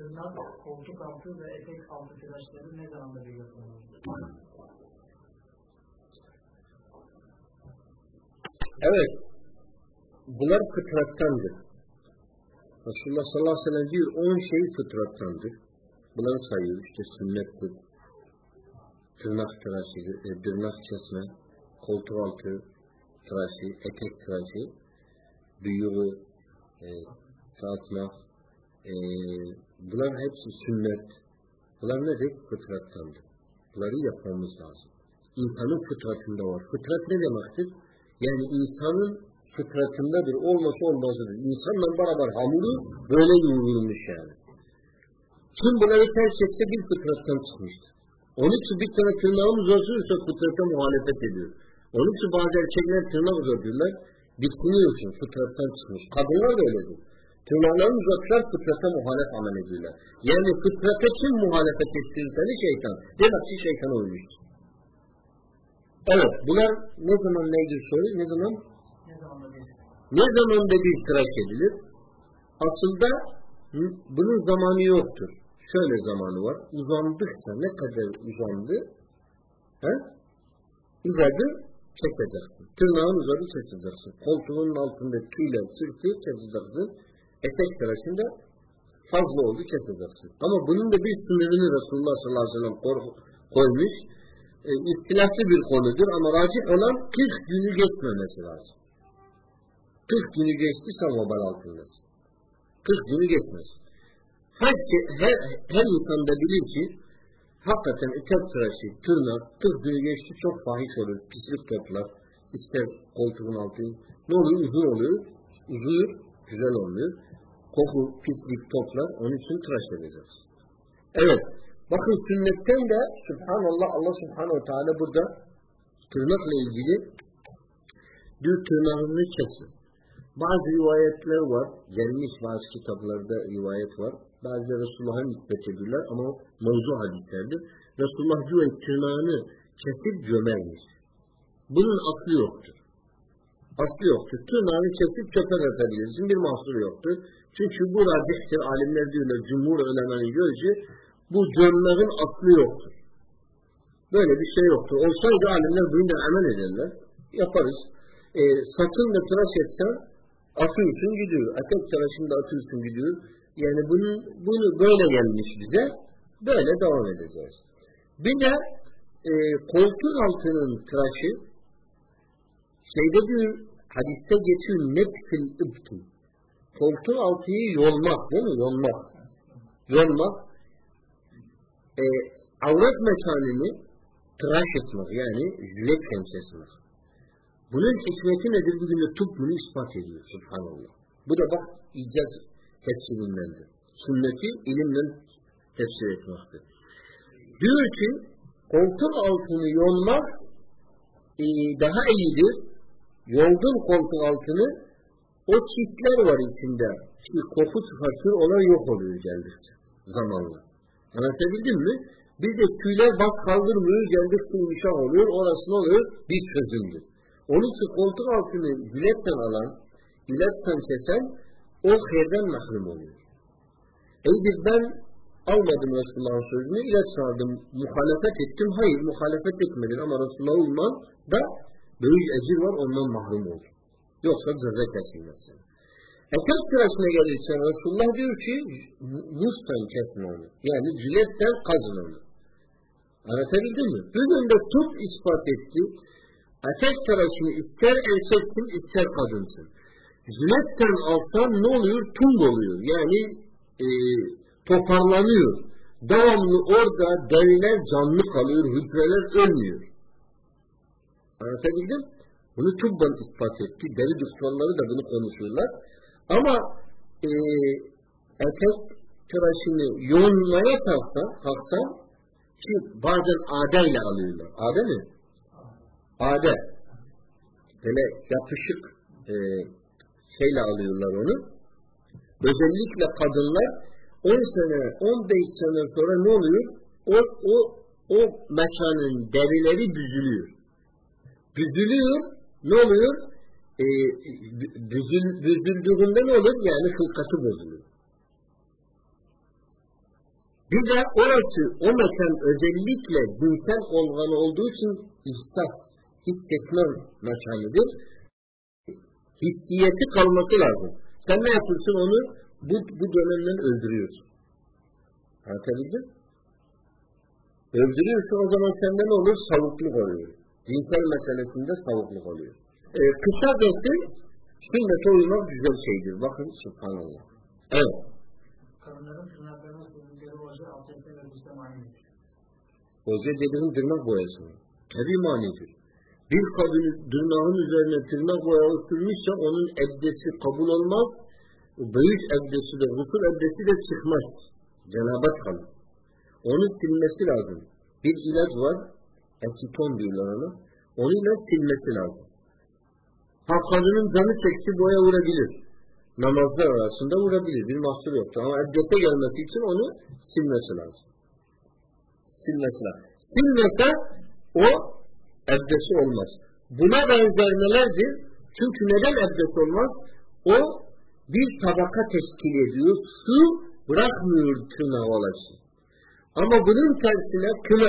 tırnak, koltuk altı ve etek altı tıraşları ne zamanda bir yapılır? Evet. Bunlar fıtrattandır. Resulullah sallallahu aleyhi ve sellem diyor 10 şey fıtrattandır. Bunları sayıyor. İşte sünnettir, tırnak tıraşı, tırnak kesme, koltuk altı tıraşı, etek tıraşı, bıyığı dağıtmak, bunlar hepsi sünnet. Bunlar nedir? Fıtrattandır. Bunları yapmamız lazım. İnsanın fıtratında var. Fıtrat ne demektir? Yani insanın fıtratındadır, olması olmazıdır. İnsanla beraber hamuru böyle yoğrulmuş yani. Kim bunları terk etse bir fıtrattan çıkmıştır. Onun için bir tane tırnağımız uzatıyorsa fıtrata muhalefet ediyor. Onun için bazı erkekler tırnak uzatıyorlar, diksiniyorsun, fıtrattan çıkmış. Kadınlar da öyledir. Tırnaklarını uzatırlar, fıtrata muhalef amel ediyorlar. Yani fıtrata kim muhalefet ettirirse şeytan. Demek ki şeytan olmuştur. Evet, bunlar ne zaman neydir soru? Ne zaman da bir tıraş edilir? Aslında bunun zamanı yoktur. Şöyle zamanı var. Uzandıkça ne kadar uzandı? Uzadı, çekeceksin. Tırnağın uzadı, keseceksin. Koltuğunun altında tüyle sırtı keseceksin. Etek tıraşında fazla oldu, keseceksin. Ama bunun da bir sınırını Resulullah sallallahu aleyhi ve sellem koymuş. İhtilaflı bir konudur ama racih olan 40 günü geçmemesi lazım. 40 günü geçtiyse vebal altındasın. 40 günü geçmez. Her insan da bilir ki hakikaten etek tıraşı, tırnak 40 günü geçti çok fahiş olur. Pislik toplar. İster koltuğun altı. Ne oluyor? Uzun oluyor. Uzun, güzel olmuyor. Koku, pislik toplar. Onun için tıraş edeceğiz. Evet. Bakın sünnetten de Subhanallah, Allah Subhanahu Teala burada tırnakla ilgili diyor tırnağını kesin. Bazı rivayetler var. Gelmiş bazı kitaplarda rivayet var. Bazı Resulullah'a nispet ediyorlar ama mevzu hadislerdir. Resulullah diyor tırnağını kesip gömermiş. Bunun aslı yoktur. Aslı yoktur. Tırnağını kesip çöpe atabilirsin. Bir mahsuru yoktur. Çünkü bu racihtir. Alimler diyorlar. Cumhur önemli görüşü. Bu gömleğin aslı yoktur. Böyle bir şey yoktur. Olsaydı alimler bunu da amel ederler. Yaparız. Saçını da tıraş etsen atıyorsun gidiyor. Etek tıraşını da atıyorsun gidiyor. Yani bunu böyle gelmiş bize. Böyle devam edeceğiz. Bir de koltuk altının tıraşı şeyde diyor, hadiste geçiyor netfil ıbtı. Koltuk altıyı yolmak değil mi? Yolmak. Avret mekanını tıraş etmek yani jiletle kesmek. Bunun hikmeti nedir? Bugün de tıp bunu ispat ediyor. Subhanallah. Bu da bak icaz tefsirindendir. Sünneti ilimle tefsir etmektir. Diyor ki koltuk altını yolmak daha iyidir. Yoldun koltuk altını o çizler var içinde. Ki koku çıkartır ona yok oluyor geldikçe zamanla. Anlatabildim mi? Bir de tüyler bak kaldırmıyor, geldikçe yumuşak oluyor, orası ne oluyor? Bir çözümdür. Onun için koltuk altını jiletten alan, jiletten kesen, o hayırdan mahrum oluyor. Ben almadım Resulullah'ın sözünü, ilaç sardım, muhalefet ettim. Hayır, muhalefet etmedin ama Resulullah'a uyman da büyük ecir var, ondan mahrum olur. Yoksa ceza kesilmezsin. Etek tıraşına gelirsen Resulullah diyor ki mustan kesin onu. Yani jiletten kazın onu. Anlatabildim mi? Bugün de tıp ispat etti. Etek tıraşını ister erkeksin ister kadınsın. Jiletten alttan ne oluyor? Tung oluyor. Yani toparlanıyor. Devamlı orada deriler canlı kalıyor. Hücreler ölmüyor. Anlatabildim? Bunu tıbban ispat etti. Deri doktorları da bunu konuşuyorlar. Ama etek tıraşını yoğunmaya kalksa ki bazen adeyle alıyorlar. Ade mi? Ade. Böyle yapışık şeyle alıyorlar onu. Özellikle kadınlar 10 sene, 15 sene sonra ne oluyor? O mekanın derileri büzülüyor. Büzülüyor, ne oluyor? Büzüldüğünde ne olur? Yani hılkatı bozuluyor. Bir de orası, o mekan özellikle cinsel organı olduğu için ihsas, hissetme mekanıdır. Hissiyeti kalması lazım. Sen ne yapıyorsun onu bu dönemden öldürüyorsun. Anlatabildim? Öldürüyorsun, o zaman sende ne olur? Savukluk oluyor. Cinsel meselesinde savukluk oluyor. Kısa desin, sünnete uymak güzel şeydir. Bakın subhanallah. Evet. Kadınların tırnaklarına sürdükleri oje abdestle ve gusle manidir. Oje dediğin tırnak boyası. Tabii manidir. Bir kadın tırnağın üzerine tırnak boyağı sürmüşse onun ebdesi kabul olmaz. Böyük ebdesi de, gusül ebdesi de çıkmaz. Cenabet kalır. Onu silmesi lazım. Bir ilaç var, esiton diyorlar ona. Onunla silmesi lazım. Ha kadının canı çekti boya vurabilir. Namazlar arasında vurabilir. Bir mahsur yoktur. Ama ebdese gelmesi için onu silmesi lazım. Silmesi lazım. Silmese o ebdesi olmaz. Buna benzer nelerdir? Çünkü neden ebdes olmaz? O bir tabaka teşkil ediyor. Su bırakmıyor tırnağı olasın. Ama bunun tersine kına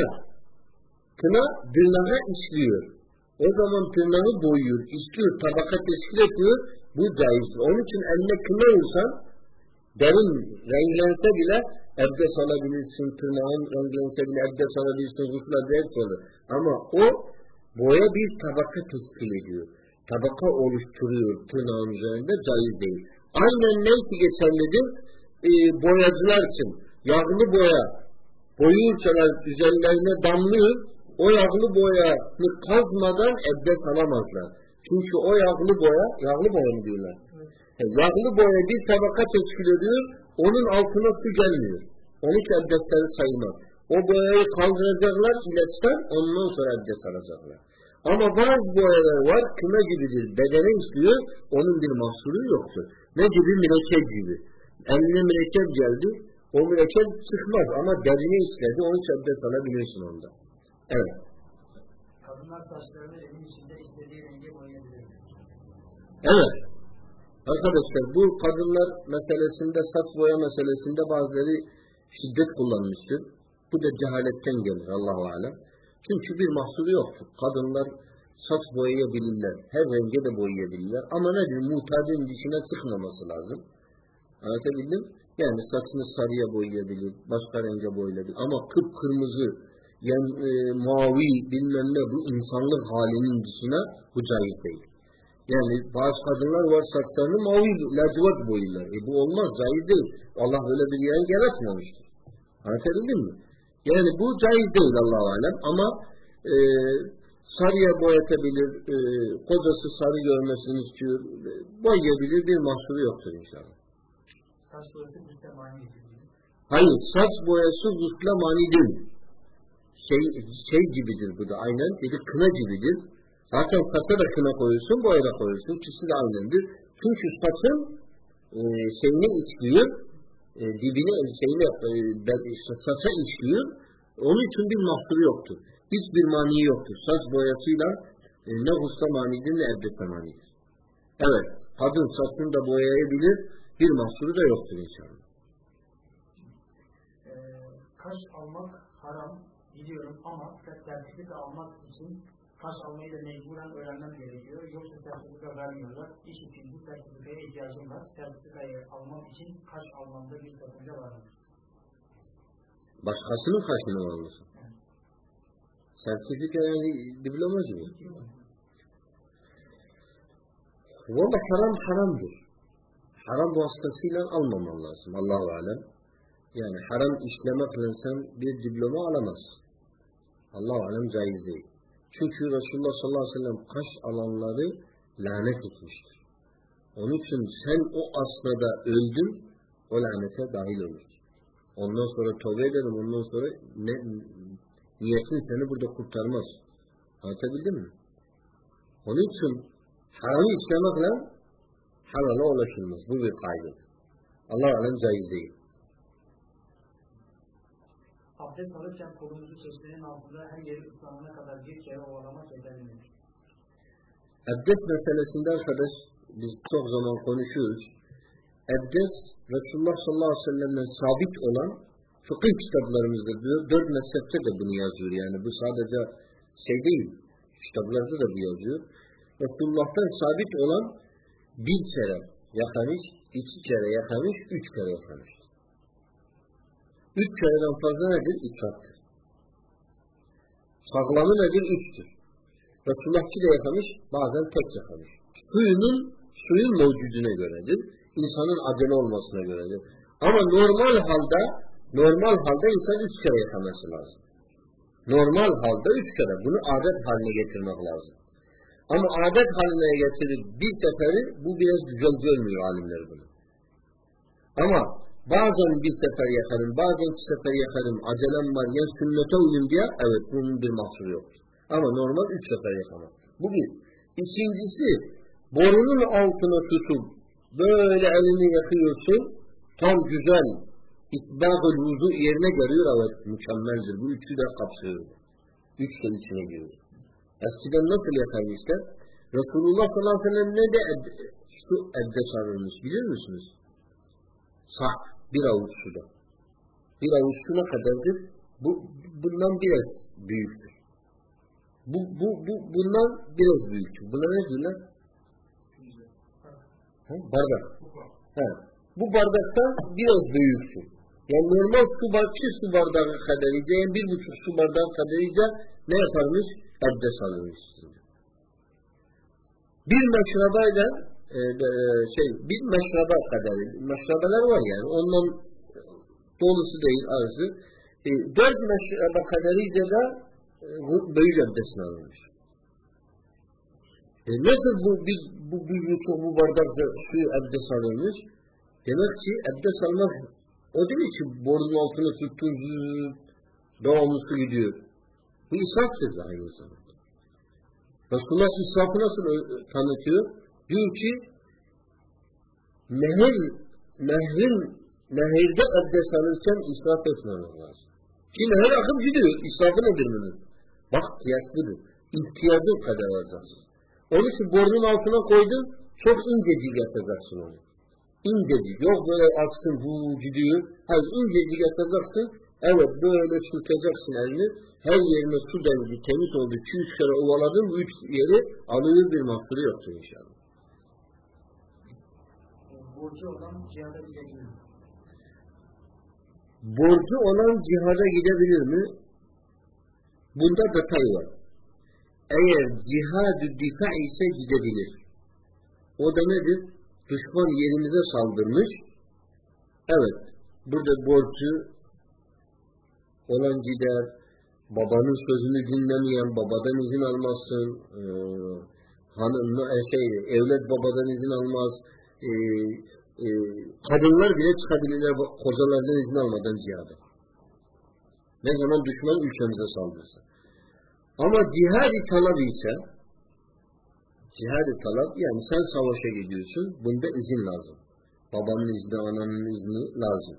tırnağa işliyor. O zaman tırnağı boyuyor, işliyor, tabaka teşkil ediyor. Bu caizdir. Onun için eline kına vursan derin renklense bile ebdes alabilirsin. Tırnağın renklense bile ebdes alabilirsin. Gusül ebdes olur. Ama o boya bir tabaka teşkil ediyor. Tabaka oluşturuyor tırnağın üzerinde, caiz değil. Aynen neyse geçerlidir? Boyacılar için yağlı boya boyuyursalar üzerlerine damlıyor, o yağlı boyanı kazmadan ebdes alamazlar. Çünkü o yağlı boya mı diyorlar? Evet. Yağlı boya bir tabaka teşkil ediyor, onun altına su gelmiyor. Onun için ebdesleri sayılmaz. O boyayı kaldıracaklar ilaçtan, ondan sonra ebdes alacaklar. Ama bazı boyalar var, kına gibidir, bedene işliyor, onun bir mahsuru yoktur. Ne gibi? Mürekkep gibi. Eline mürekkep geldi, o mürekkep çıkmaz ama derine işledi, onu ebdes alabilirsin onda. Evet. Kadınlar saçlarını evin içinde istediği renge boyayabilir. Evet. Arkadaşlar bu kadınlar meselesinde, saç boya meselesinde bazıları şiddet kullanmıştır. Bu da cehaletten gelir Allahu alem. Çünkü bir mahsuru yoktur. Kadınlar saç boyayabilirler, her renge de boyayabilirler. Ama nedir? Muhtacın dişine çıkmaması lazım. Anlatabildim? Yani saçını sarıya boyayabilir, başka renge boyayabilir. Ama kıpkırmızı, yani mavi bilmem ne bu insanlık halinin dışına bu caiz değil. Yani bazı kadınlar var saçlarını mavi, lacivert boyuyorlar. Bu olmaz, caiz değil. Allah öyle bir yer yaratmamıştır. Anlatabildim mi? Yani bu caiz değil Allah-u Alem. Ama sarıya boyatabilir, kocası sarı görmesini istiyor, boyayabilir, bir mahsuru yoktur inşallah. Saç boyası gusle manidir. Hayır, saç boyası gusle mani değil. Şey gibidir bu da aynen, dedi kına gibidir. Zaten saça da kına koyuyorsun, boya da koyuyorsun, ikisi de aynendir. Çünkü saçın şeyini işliyor, dibine saça işliyor, onun için bir mahsuru yoktur. Hiçbir mani yoktur. Saç boyasıyla ne gusle manidir ne ebdese manidir. Evet, kadın saçını da boyayabilir, bir mahsuru da yoktur inşallah. Kaş almak haram biliyorum ama sertifika almak için kaş almayı da mecburen öğrenmem gerekiyor. Yoksa sertifika vermiyorlar. İş için bu sertifikaya ihtiyacım var. Sertifikayı almam için kaş almamda bir sakınca var mı? Başkasının kaşını mı almasın? Evet. Sertifika yani diploma gibi. Valla haramdır. Haram vasıtasıyla almaman lazım. Allah-u Alem. Yani haram işlemekle sen bir diploma alamazsın. Allah-u Alem caiz değil. Çünkü Resulullah sallallahu aleyhi ve sellem kaş alanları lanet etmiştir. Onun için sen o asrada öldün, o lanete dahil olur. Ondan sonra tövbe ederim, ondan sonra niyetin seni burada kurtarmaz. Anlatabildim mi? Onun için haramı işlemekle halala ulaşılmaz. Bu bir kaydı. Allah-u Alem caiz değil. Abdest alırken kolumuzu çeşmenin altında her yeri ıslanana kadar bir kere ovalamak yeterli midir? Abdest meselesinde arkadaş biz çok zaman konuşuyoruz. Abdest Resulullah sallallahu aleyhi ve sellem'den sabit olan fıkıh kitaplarımızda diyor, 4 mezhepte de bunu yazıyor. Yani bu sadece şey değil, kitaplarda da bu yazıyor. Resulullah'tan sabit olan 1 kere yakamış, 2 kere yakamış, 3 kere yakamıştır. 3 kereden fazla nedir? İthaftır. Sağlamı nedir? 3'tür. Resulullah 2 de yakamış, bazen tek yakamış. Suyun mevcuduna göredir. İnsanın acele olmasına göredir. Ama normal halde insan 3 kere yakaması lazım. Normal halde 3 kere. Bunu adet haline getirmek lazım. Ama adet haline getirip bir seferi, bu biraz güzel görmüyor alimler bunu. Ama bazen bir sefer yakarım, bazen 2 sefer yakarım, acelem var, ya sünnete uyum diye, evet bunun bir mahsuru yoktur. Ama normal 3 sefer yakamaktır. Bu bir. İkincisi, borunun altına tutup böyle elini yakıyorsun, tam güzel itbâ-ül vuzu yerine geliyor, evet mükemmeldir. Bu 3'ü de kapsıyor. 3 de içine giriyor. Eskiden nasıl yakarmışlar? Resulullah sallallahu aleyhi ve sellem ne de su ebdes alırmış bilir misiniz? Bir avuç suda. Bir avuç su ne kadardır? Bundan biraz büyüktür. Bundan biraz büyüktür. Buna ne diyorlar? Bardak. Bu bardaktan biraz büyüktür. Yani normal su bardağı kadarıyla, yani 1,5 su bardağı kadarıyla ne yaparmış? Abdest alırmış. Bir meşrabayla bir meşraba kadar meşrabalar var yani. Ondan dolusu değil arası. 4 meşraba kadarıyla da büyük abdestini alırmış. Nasıl bu bardakça suyu abdest alırmış? Demek ki abdest almak o değil ki borunun altına tuttun devamlı su gidiyor. Bu israftır aynı zamanda. Resulullah israfı nasıl tanıtıyor? Diyor ki nehirde abdest alırken israf etmemek lazım. Ki nehir akıp gidiyor. İsrafı nedir bunun? Bak kıyaslıdır. İhtiyacın kadar alacaksın. Onun için borunun altına koydun, çok incecik yatacaksın onu. İncecik. Yok böyle aksın, bu gidiyor. Hayır, incecik yatacaksın. Evet, böyle sürteceksin elini. Her yerine su dengi, temiz oldu. 2-3 kere ovaladın, bu 3 yeri alıyor, bir mahsuru yoktur inşallah. Borcu olan cihada gidebilir mi? Borcu olan cihada gidebilir mi? Bunda detay var. Eğer cihad-ı difa ise gidebilir. O da nedir? Düşman yerimize saldırmış. Evet, burada borcu olan gider, babanın sözünü dinlemeyen, babadan izin almazsın, evlat babadan izin almaz, kadınlar bile çıkabilirler kocalardan izin almadan cihada. Ne zaman düşman ülkemize saldırsa. Ama cihad-ı talab ise, cihad-ı talab yani sen savaşa gidiyorsun, bunda izin lazım. Babanın izni, ananın izni lazım.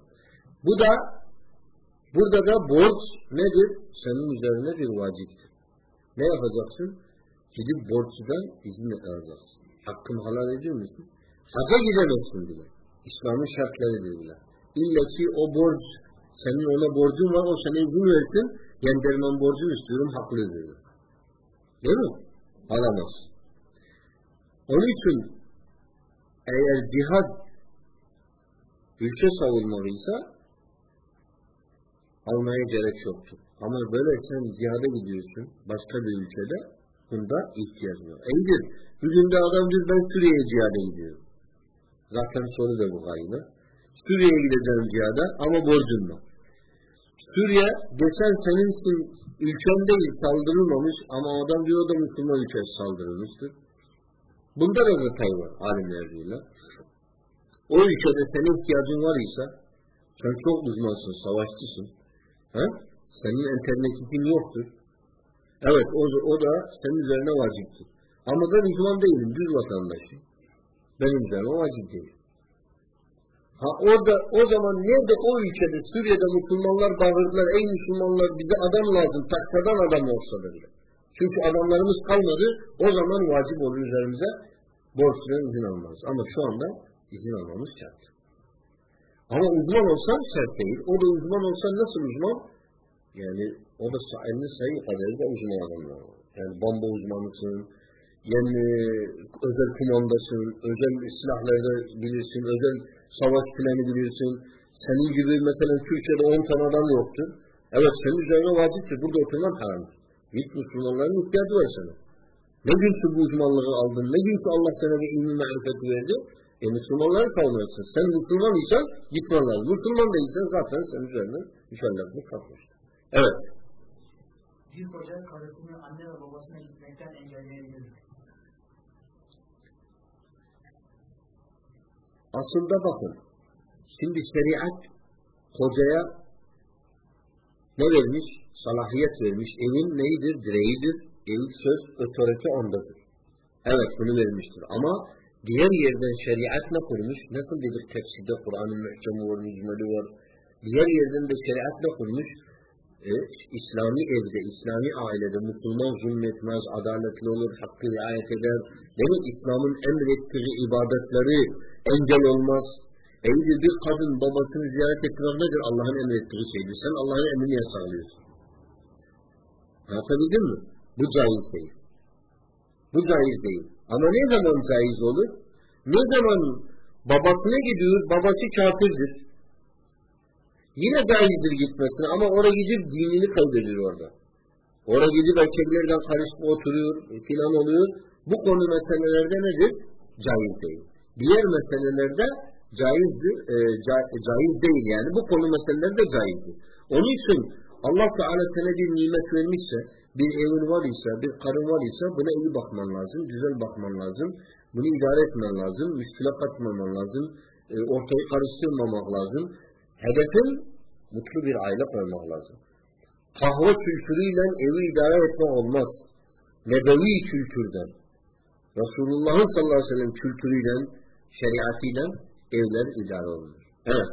Burada da borç nedir? Senin üzerine bir vaciptir. Ne yapacaksın? Gidip borçludan izin alacaksın. Hakkını halal ediyor musun? Hacca gidemezsin bile. İslam'ın şartlarıdır bile. İlla ki o borç, senin ona borcun var, o sana izin versin, yenderman borcunu istiyorum, haklıdır. Değil mi? Alamaz. Onun için eğer cihad ülke savunmalıysa almaya gerek yoktur. Ama böyle sen cihada gidiyorsun başka bir ülkede, bunda ihtiyacın yok. İyidir. Bugün de adam diyor ben Suriye'ye cihada gidiyorum. Zaten soru da bu galiba. Suriye'ye gideceğim cihada ama borcun var. Suriye geçen senin için ülken değil saldırılmamış ama adam diyor o da Müslüman ülkesi saldırılmıştır. Bunda da detay var alimler diyorlar. O ülkede senin ihtiyacın var ise sen çok uzmansın, savaşçısın. Senin internetin yoktur. Evet o da senin üzerine vaciptir. Ama ben Müslüman değilim, düz vatandaşım. Benim üzerine vacip değil. O zaman nerede o ülkede Suriye'de Müslümanlar bağırdılar, ey Müslümanlar bize adam lazım, taksadan adam olsa dediler. Çünkü adamlarımız kalmadı, o zaman vacip olur üzerimize borçludan izin almamız. Ama şu anda izin almamız şart. Ama uzman olsan şart değil. O da uzman olsan nasıl uzman? Yani o da elini sayı kadarıyla uzman adamlar var. Yani bomba uzmanısın, yani özel kumandasın, özel silahlarda bilirsin, özel savaş planı bilirsin. Senin gibi mesela Türkiye'de 10 tane adam yoktur. Evet, senin üzerine vaciptir. Burada oturman haramdır. Hiç Müslümanların ihtiyacı var sana. Ne günkü bu uzmanlığı aldın, ne günkü Allah sana bir ilmi marifeti verdi, Müslümanları kavrayacaksın. Sen Müslüman isen gitmen lazım. Müslüman değilsen zaten senin üzerine mükelleflik kalkmıştır. Evet. Bir koca karısını anne ve babasına gitmekten engelleyebilir. Aslında bakın, şimdi şeriat kocaya ne vermiş? Salahiyet vermiş. Evin neyidir? Direğidir. Evin söz, otorite ondadır. Evet, bunu vermiştir. Ama diğer yerden şeriat ne kurmuş? Nasıl dedik tefsirde Kur'an'ın muhkemi var, mücmeli var. Diğer yerden de şeriat ne kurmuş? İslami evde, İslami ailede Müslüman zulmetmez, adaletli olur, hakkı riayet eder. Demek İslam'ın emrettiği ibadetleri engel olmaz. Evde bir kadın babasını ziyaret etmek nedir? Allah'ın emrettiği şeydir. Sen Allah'ın emrini yasaklıyorsun. Anlatabildim mi? Bu caiz değil. Bu caiz değil. Ama ne zaman caiz olur? Ne zaman babasına gidiyor, babası kafirdir. Yine caizdir gitmesine ama oraya gidip dinini kaybediyor orada. Oraya gidip erkeklerden karışıp oturuyor, filan oluyor. Bu konu meselelerde nedir? Caiz değil. Diğer meselelerde caizdir, caiz değil yani. Bu konu meselelerde caizdir. Onun için Allah Teala sana bir nimet vermişse, bir evin var ise, bir karın var ise buna iyi bakman lazım, güzel bakman lazım. Bunu idare etmen lazım, müşküle katmaman lazım, ortayı karıştırmamak lazım. Hedefin mutlu bir aile koymak lazım. Kahve kültürüyle evi idare etmek olmaz. Nebevi kültürden, Resulullah'ın sallallahu aleyhi ve sellem kültürüyle, şeriatıyla evler idare olunur. Evet.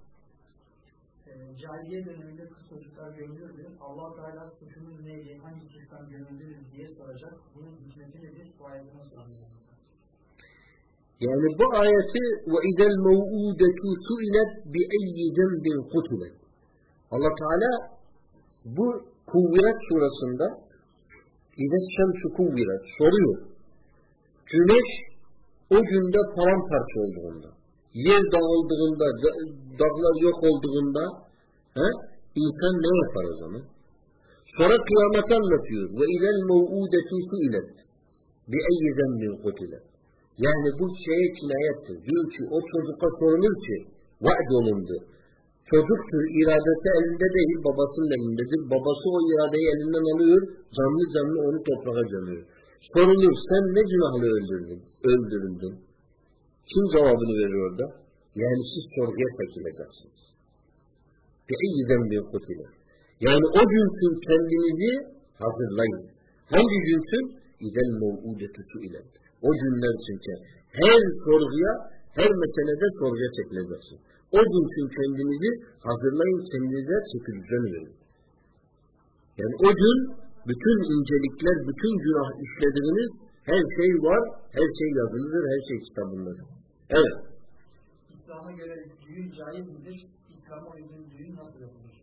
Cahiliye döneminde kız çocuklar görülürdü. Allah-u Teala suçumuz neydi, hangi kıstan görüldünüz diye soracak. Bunun hikmeti nedir? Bu ayeti nasıl anlıyorsunuz? Yani bu ayeti وَاِذَا الْمَوْءُودَةُ سُئِلَتْ بِأَيِّ ذَنْبٍ قُتِلَتْ Allah Teala bu Kuvviret surasında اِذَا الشَّمْسُ كُوِّرَتْ soruyor. Güneş o günde paramparça olduğunda, yer dağıldığında, dağlar yok olduğunda insan ne yapar o zaman? Sonra kıyameti anlatıyor. وَاِذَا الْمَوْءُودَةُ سُئِلَتْ بِأَيِّ ذَنْبٍ قُتِلَتْ Yani bu şeye kinayettir. Diyor ki o çocuğa sorulur ki vaad olundu. Çocuktur, iradesi elinde değil, babasının elindedir. Babası o iradeyi elinden alıyor, canlı canlı onu toprağa gömüyor. Sorulur, sen ne günahla öldürüldün? Kim cevabını veriyor orada? Yani siz sorguya çekileceksiniz. Bi'eyyi zembin kutile. Yani o günsün kendinizi hazırlayın. Hangi günsün? İzel mev'udetu su'ilen. O günler çünkü her sorguya, her meselede sorguya çekileceksin. O gün için kendinizi hazırlayın, kendinize çekileceğini verin. Yani o gün bütün incelikler, bütün günah işlediğiniz her şey var, her şey yazılıdır, her şey kitabındadır. Evet. İslam'a göre düğün caiz midir? İslam'a uygun düğün nasıl yapılır?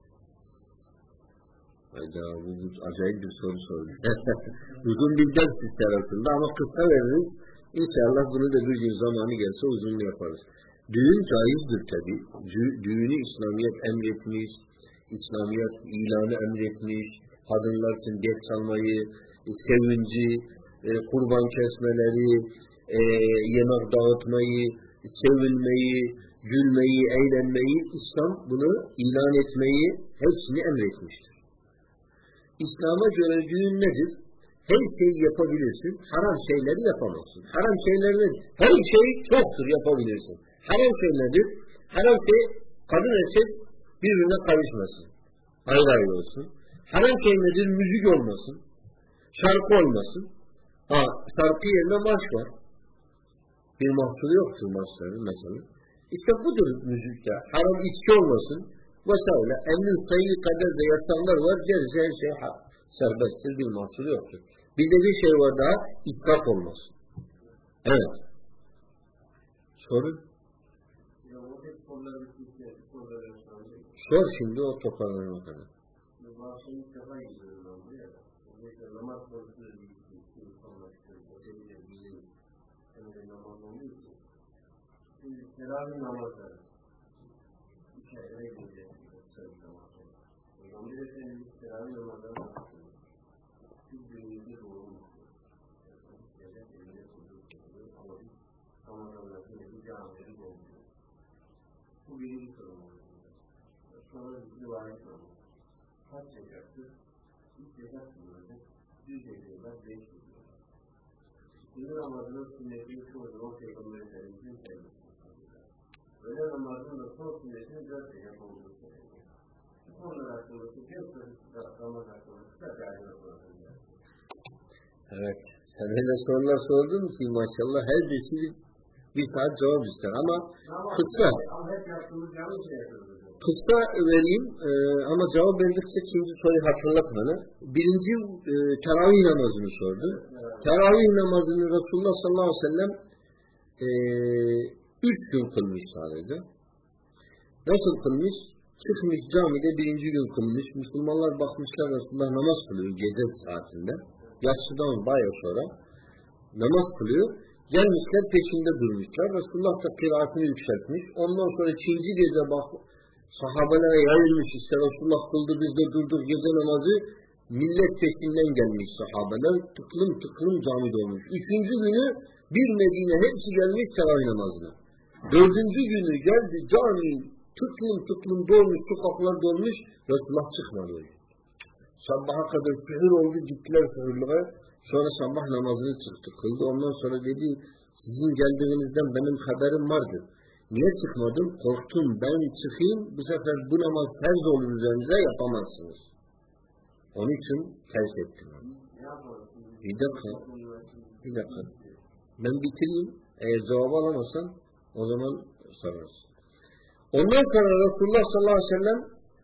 Hayda, bu acayip bir soru sordu. Uzun bir ders ister aslında ama kısa veririz. İnşallah bunu da bir gün zamanı gelse uzun yaparız. Düğün caizdir tabi. Düğünü İslamiyet emretmiş, İslamiyet ilanı emretmiş, kadınlar için geç çalmayı, sevinci, kurban kesmeleri, yemek dağıtmayı, sevinmeyi, gülmeyi, eğlenmeyi, İslam bunu ilan etmeyi hepsini emretmiştir. İslam'a göre düğün nedir? Her şeyi yapabilirsin, haram şeyleri yapamazsın. Haram şeyler nedir? Her şey çoktur, yapabilirsin. Haram şey nedir? Haram şey, kadın erkek birbirine karışmasın. Ayrı ayrı olsun. Haram şey nedir? Müzik olmasın. Şarkı olmasın. Şarkı yerine marş var. Bir mahsuru yoktur marşların mesela. İşte budur müzikte. Haram içki olmasın. Vesaire. Emrin sayı kadar da yasanlar var. Gerisi her şey serbesttir. Bir mahsuru yoktur. Bir de bir şey var daha. İsraf olmaz. Evet. Sorun? Ya o hep konuları bitirse Sor şimdi o toparlanana kadar. Bu akşam ilk defa gidiyorum ben buraya da. Mesela namaz konusunda bir insanlar istiyorum. O değil de bizim öyle namaz oluyor ki. Şimdi teravih namazları. 2 ayda gideceğiz. Söz namazları. Peygamber Efendimiz teravih namazlarını yaptı. Biz günümüzde doğru mutluyuz. Devlet evine kurduğu ama biz Ramazan'daki bir camileri dolduruyoruz. Bu birinci sorun oluyor. Sonra bir rivayet oldu. Kaç yapacaktı? 3 yapak diyordu. 100 yapıyorlar, 5 yapıyorlar. Şimdi namazının sünnetini çoğu zaman Peygamber Efendimiz'in sevmesi. Öğle namazının da son sünnetini 4 yapak olduğunu söylüyor. Onlar hakkında tutuyorsanız Ramazan hakkında kısa değerli olarak. Evet. Sen öyle sorular sordun ki maşallah her birisi bir saat cevap ister ama kısa. Ama hep yaptığımız yanlış şey yapıyoruz. Kısa vereyim ama cevap verdikçe ikinci soruyu hatırlat bana. Birinci teravih namazını sordu. Teravih namazını Resulullah sallallahu aleyhi ve sellem 3 gün kılmış sadece. Nasıl kılmış? Çıkmış camide birinci gün kılmış. Müslümanlar bakmışlar Resulullah namaz kılıyor gece saatinde. Yatsıdan bayağı sonra namaz kılıyor. Gelmişler peşinde durmuşlar. Resulullah da kıraatını yükseltmiş. Ondan sonra ikinci gece sahabelere yayılmış. İşte Resulullah kıldı biz de durduk gece namazı. Millet peşinden gelmiş sahabeler. Tıklım tıklım cami dolmuş. 3. günü bir Medine hepsi gelmiş teravih namazına. 4. günü geldi cami tıklım tıklım dolmuş. Sokaklar dolmuş. Resulullah çıkmadı. Sabaha kadar sihir oldu. Gittiler sihirliğe. Sonra sabah namazını çıktı. Kıldı. Ondan sonra dedi sizin geldiğinizden benim haberim vardı. Niye çıkmadım? Korktum. Ben çıkayım. Bu sefer bu namaz terz olur üzerinize yapamazsınız. Onun için terk ettim. Bir dakika. Ben bitireyim. Eğer cevabı alamazsan o zaman sorarsın. Ondan sonra Resulullah sallallahu aleyhi ve sellem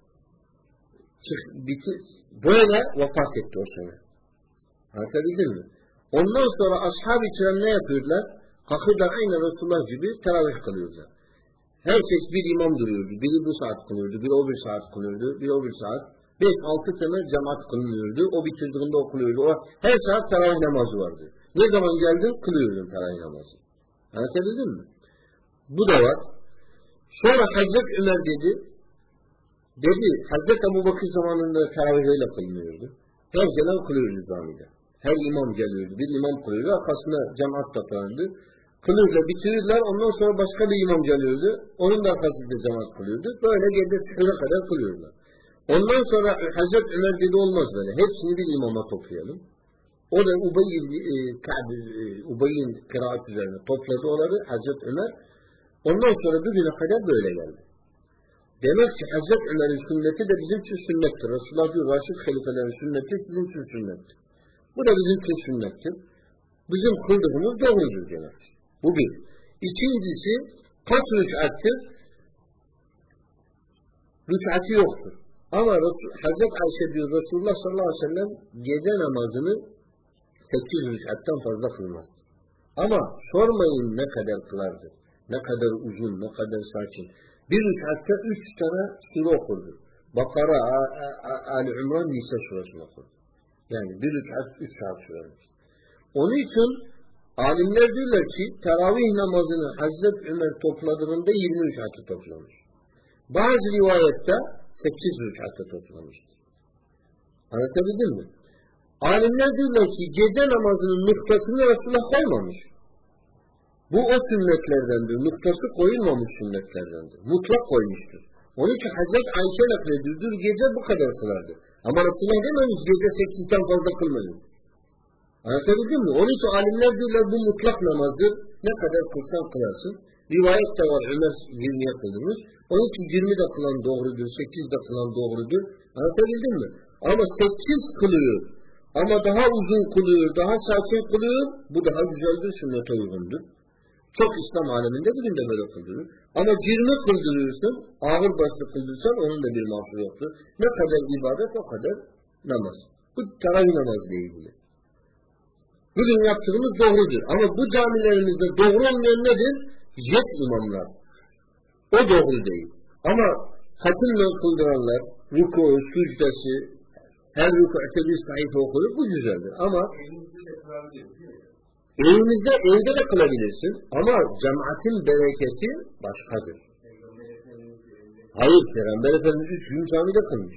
böyle vefat etti o sene. Anlatabildim mi? Ondan sonra ashab-ı kiram ne yapıyorlar? Hakikaten aynı Resulullah gibi teravih kılıyorlar. Herkes bir imam duruyordu. Biri bu saat kılıyordu, biri o bir saat kılıyordu, biri o bir saat. 5-6 sene cemaat kılınıyordu. O bitirdiğinde okuluyordu. Her saat teravih namazı vardı. Ne zaman geldin kılıyordun teravih namazı. Anlatabildim mi? Bu da var. Sonra Hazreti Ömer dedi Hazreti Ebu Bakır zamanında teravih öyle kılınıyordu. Her gelen kılıyordu camide. Her imam geliyordu. Bir imam kılıyordu. Arkasına cemaat toplanırdı. Kılıyorlar, bitirirler. Ondan sonra başka bir imam geliyordu. Onun da arkasında cemaat kılıyordu. Böyle gece süre kadar kılıyorlar. Ondan sonra Hazreti Ömer dedi olmaz böyle. Hepsini bir imama toplayalım. O da Ubay'in kıraat üzerine topladı onları Hazreti Ömer. Ondan sonra bugüne kadar böyle geldi. Demek ki Hazreti Ömer'in sünneti de bizim için sünnettir. Resulullah diyor, Raşid halifelerin sünneti sizin için sünnettir. Bu da bizim için sünnettir. Bizim kıldığımız doğrudur demek. Bu bir. İkincisi, kaç rük'attır? Rük'atı yoktur. Ama Hazreti Ayşe diyor, Resulullah sallallahu aleyhi ve sellem gece namazını 8 rük'attan fazla kılmaz. Ama sormayın ne kadar kılardı. Ne kadar uzun, ne kadar sakin. Bir rük'atta 3 tane sure okurdu. Bakara, Ali İmran, Nisa suresini okurdu. Yani bir rük'at 3 saat sürermiş. Onun için alimler diyorlar ki teravih namazını Hazreti Ömer topladığında 20 rük'atı toplamış. Bazı rivayette 8 rük'atı toplamıştır. Anlatabildim mi? Alimler diyorlar ki gece namazının noktasını Resulullah koymamış. Bu o sünnetlerdendir. Noktası koyulmamış sünnetlerdendir. Mutlak koymuştur. Onun için Hazreti Ayşe naklediyordur. Gece bu kadar kılardı. Ama Resulullah dememiş gece 8'den fazla kılmayın. Anlatabildim mi? Onun için alimler diyorlar bu mutlak namazdır. Ne kadar kılsan kılarsın. Rivayet de var Ömer 20'ye kılmış. Onun için 20 de kılan doğrudur. 8 de kılan doğrudur. Anlatabildim mi? Ama 8 kılıyor. Ama daha uzun kılıyor. Daha sakin kılıyor. Bu daha güzeldir. Sünnete uygundur. Çok İslam aleminde bugün de böyle kıldırır. Ama 20 kıldırıyorsun, ağır başlı kıldırırsan onun da bir mahsuru yoktur. Ne kadar ibadet o kadar namaz. Bu teravih namazıyla ilgili. Bugün yaptığımız doğrudur. Ama bu camilerimizde doğru olmayan nedir? Jet imamlar. O doğru değil. Ama hatimle kıldıranlar, rükû, sücdesi, her rükû'te bir sayfa okuyup bu güzeldir. Ama evde de kılabilirsin. Ama cemaatin bereketi başkadır. Hayır, Peygamber Efendimiz 3 gün camide kılmış.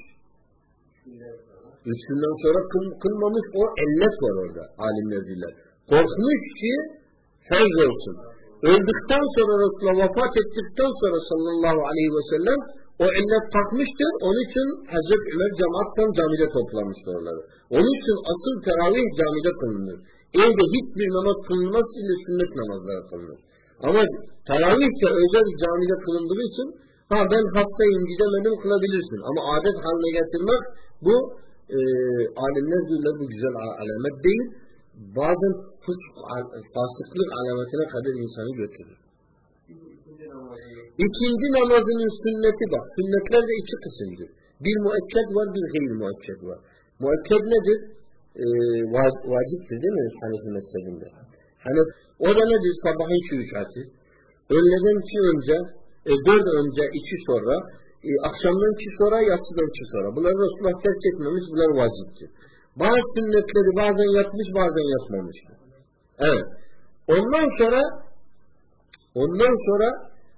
3 günden sonra kılmamış, o illet var orada, alimler diyorlar. Korkmuş ki ferz olsun. Öldükten sonra Resulullah vefat ettikten sonra sallallahu aleyhi ve sellem o illet takmıştır. Onun için Hazreti Ömer cemaattan camide toplamıştır oraları. Onun için asıl teravih camide kılınır. Evde hiçbir namaz kılınmaz, illa sünnet namazları kılınır. Ama teravih de özel camide kılındığı için ben hastayım gidemedim kılabilirsin. Ama adet haline getirmek bu alimler diyorlar bu güzel alamet değil. Bazen fasıklık alametine kadar insanı götürür. İkinci namazının sünneti bak. Sünnetler de iki kısımdır. Bir müekked var, bir gayri müekked var. Müekked nedir? Vaciptir değil mi Hanefi mezhebinde? O da nedir? Sabahın 2 rekatı. Öğleden 2 önce, 4 önce, 2 sonra, akşamdan 2 sonra, yatsıdan 2 sonra. Bunları Resulullah terk etmemiş, bunlar vaciptir. Bazı sünnetleri bazen yapmış, bazen yapmamıştır. Evet. Ondan sonra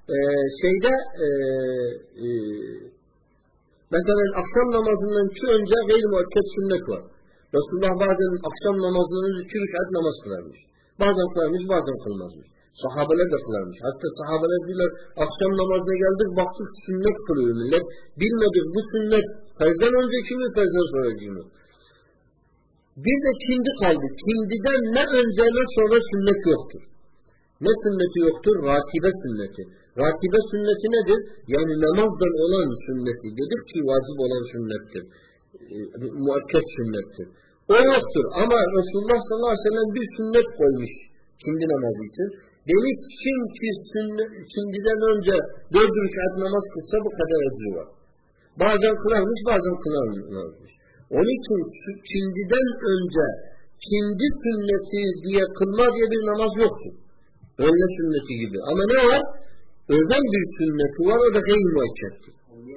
mesela akşam namazından 2 önce gayri müekked sünnet var. Resulullah bazen akşam namazından 2 rekat namaz kılarmış. Bazen kılarmış, bazen kılmazmış. Sahabeler de kılarmış. Hatta sahabeler diyorlar, akşam namazına geldik, baktık sünnet kılıyor millet. Bilmedik bu sünnet ferzden önceki mi, ferzden sonraki mi? Bir de kindi kaldı. Kindiden ne önce ne sonra sünnet yoktur. Ne sünneti yoktur? Ratibe sünneti. Ratibe sünneti nedir? Yani namazdan olan sünneti. Dedik ki vacip olan sünnettir. Muakked sünnettir. O yoktur. Ama Resulullah sallallahu aleyhi ve sellem bir sünnet koymuş kindi namazı için. Demiş kim ki kindiden önce 4 rekat namaz kılsa bu kadar ecri var. Bazen kılarmış, bazen kılarmış. Onun için kindiden önce kindi sünneti diye kılma diye bir namaz yoktur. Öğle sünneti gibi. Ama ne var? Özel bir sünneti var, o da gayri müekkeddir.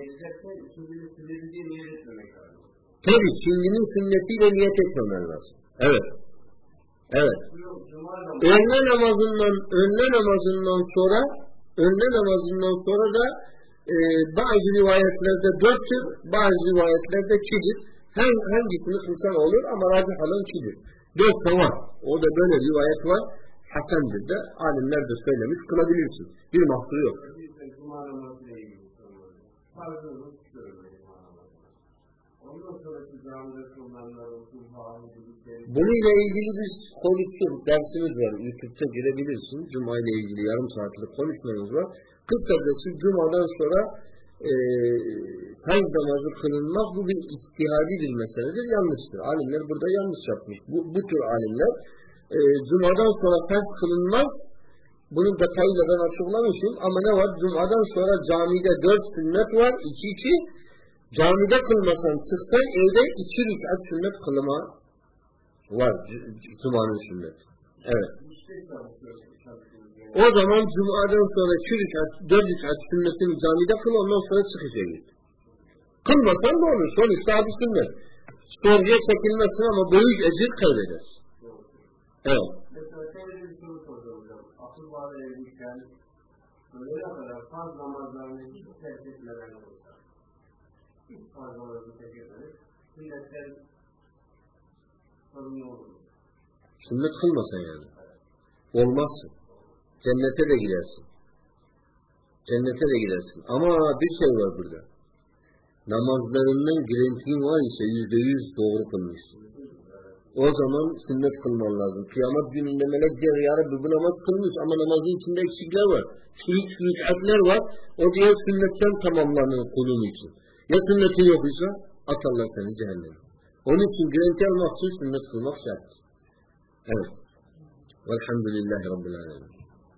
Tabii kindinin sünnetiyle niyet etmemen lazım. Evet. Evet. Öğle namazından sonra da bazı rivayetlerde 4'tür, bazı rivayetlerde 2'dir. Hangisini kılsan olur ama racih olan 2'dir. 4 tamam. O da böyle rivayet var. Hasendir de alimler de söylemiş, kılabilirsin. Bir mahsuru yok. Bununla ilgili biz konuştuk. Dersimiz var. YouTube'da girebilirsin. Cuma ile ilgili yarım saatlik konuşmamız var. Kısacası Cuma'dan sonra farz namazı kılınmaz. Bu bir ictihadi bir meseledir. Yanlıştır. Alimler burada yanlış yapmış. Bu tür alimler Cuma'dan sonra farz kılınmaz. Bunun detayıyla ben açıklamışım. Ama ne var? Cuma'dan sonra camide 4 sünnet var. 2-2. Camide kılmasan çıksan evde 2 rekat sünnet kılma var. Cuma'nın sünneti. Evet. O zaman Cuma'dan sonra 2 rekat, 4 rekat sünnetini camide kıl, ondan sonra çıkışa git. Kılmasan da olur. Sonuçta adı sünnet. Sorguya çekilmezsin ama büyük ecir kaybedersin. Evet. Mesela şöyle bir soru soracağım. Akıl var evliyken öğlene kadar farz namazlarını hiç terk etmeden olsa, hiç farz namazını terk etmeden sünnetten sorumlu olur. Sünnet kılmasan yani. Olmazsın. Cennete de gidersin. Cennete de gidersin. Ama bir şey var burada. Namazlarından girentin var ise %100 doğru kılmışsın. O zaman sünnet kılman lazım. Kıyamet gününde melek der ya Rabbi bu namaz kılmış ama namazın içinde eksikler var. Çürük rükatler var. O diğer sünnetten tamamlanır kulun için. Ya sünnetin yok ise atarlar seni cehenneme. Onun için girinti almak için sünnet kılmak şart. Evet. Velhamdülillahi Rabbil Alemin.